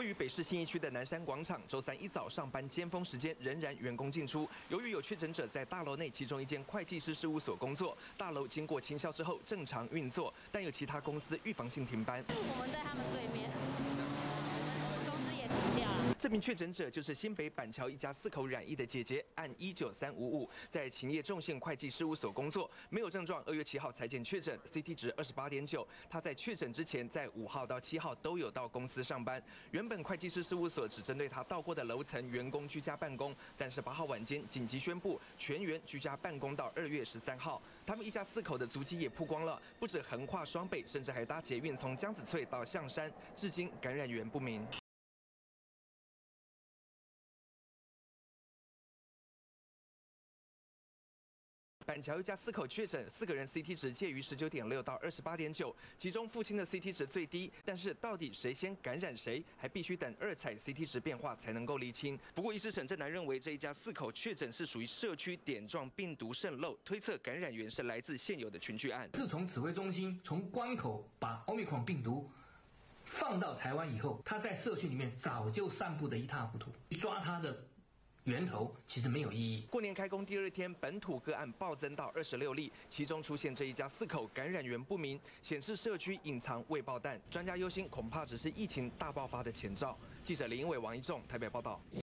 于北市信义区的南山广场，周三一早上班尖峰时间仍然员工进出。由于有确诊者在大楼内其中一间会计师事务所工作，大楼经过清消之后正常运作，但有其他公司预防性停班。 我们在他们对面，我们公司也停掉了。 这名确诊者就是新北板桥一家4口染疫的姐姐，按19355在勤业众信会计事务所工作，没有症状。2月7号才检确诊 ，CT 值28.9。她在确诊之前，在5号到7号都有到公司上班。原本会计师事务所只针对她到过的楼层员工居家办公，但是8号晚间紧急宣布全员居家办公到2月13号。他们一家4口的足迹也曝光了，不止横跨双北，甚至还搭捷运从江子翠到象山，至今感染源不明。板桥一家4口确诊，4个人 CT 值介于19.6到28.9，其中父亲的 CT 值最低。但是到底谁先感染谁，还必须等2采 CT 值变化才能够厘清。不过，医师沈正南认为这一家4口确诊是属于社区点状病毒渗漏，推测感染源是来自现有的群聚案。 自从指挥中心从关口把 Omicron 病毒放到台湾以后，它在社区里面早就散布得一塌糊涂，抓它的源头其实没有意义。 过年开工第2天，本土个案暴增到26例，其中出现这一家4口感染源不明，显示社区隐藏未爆弹。专家忧心，恐怕只是疫情大爆发的前兆。记者林英伟、王一仲台北报道。